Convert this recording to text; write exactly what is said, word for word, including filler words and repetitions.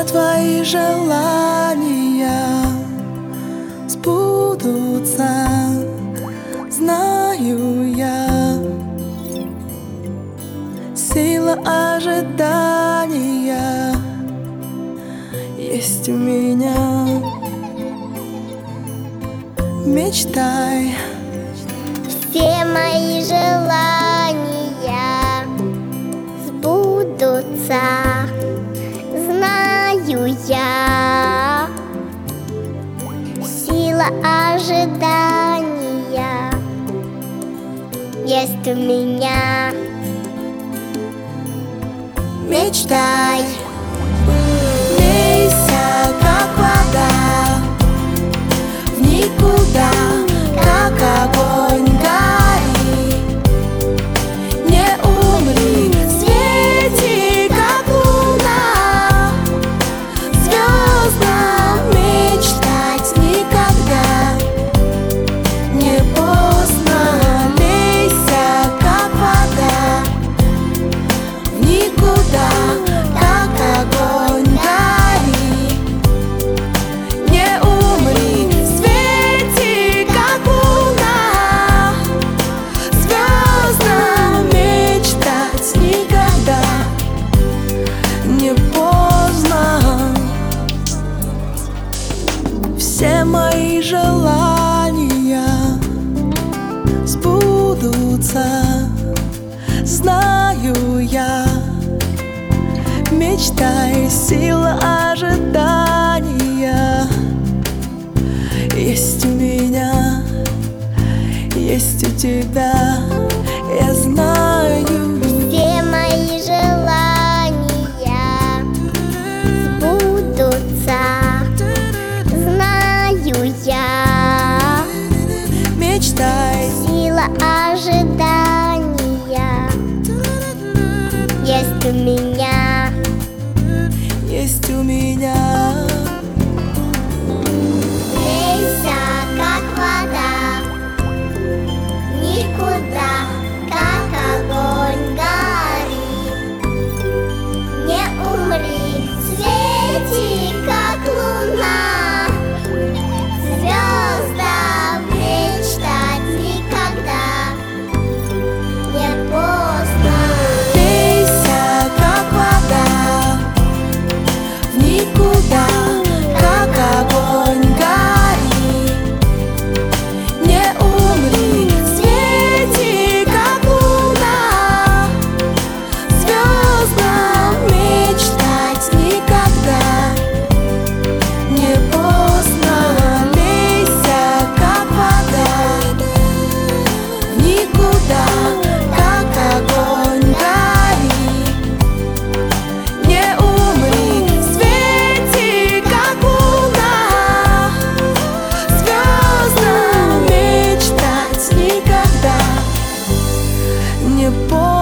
все твои желания сбудутся, знаю я. Сила ожидания есть у меня. Мечтай. Все мои желания сбудутся, знаю я. Сила ожидания есть у меня. Мечтай. Лейся, как вода, в никуда, как огонь гори. Не умри, свети, как луна. Звездам мечтать никогда не поздно. Лейся, как вода, в никуда, как огонь гори. Не умри, свети, как луна. Звездам мечтать никогда не поздно. Все мои желания сбудутся, знаю я. Мечтай, сила ожидания есть у меня, есть у тебя, я знаю. Все мои желания сбудутся, знаю я. Мечтай. Сила ожидания есть у меня. Есть у меня. Лейся, как вода, никуда, как огонь гори. Не умри, свети, как луна. Звездам мечтать никогда не поздно. Лейся, как вода, в никуда, как огонь гори. Не умри, свети, как луна. Звездам мечтать никогда не поздно. Лейся, как вода, в никуда, как огонь гори. Не умри, свети, как луна. Звездам мечтать никогда не поздно.